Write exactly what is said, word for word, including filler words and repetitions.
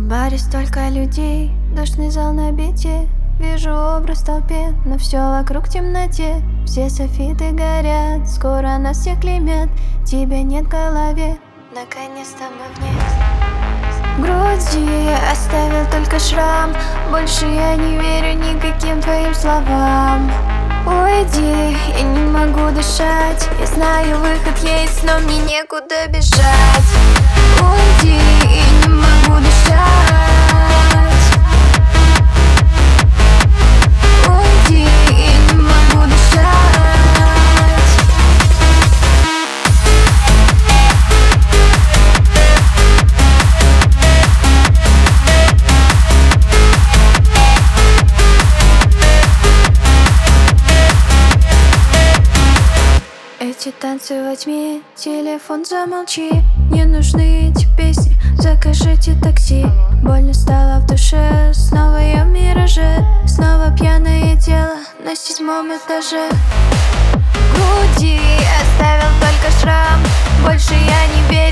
баре столько людей, душный зал на бите. Вижу образ в толпе, но все вокруг в темноте. Все софиты горят, скоро нас всех клеймят. Тебя нет в голове, наконец-то мы вниз. В груди оставил только шрам, больше я не верю никаким твоим словам. Уйди, я не могу дышать, я знаю выход есть, но мне некуда бежать. Уйди, я не могу дышать. Уйди, я не могу дышать. Эти танцы во тьме, телефон замолчи. Не нужны эти песни, закажите такси. Больно стало в душе, снова я в мираже. Снова пьяное тело на седьмом этаже. В груди оставил только шрам, больше я не верю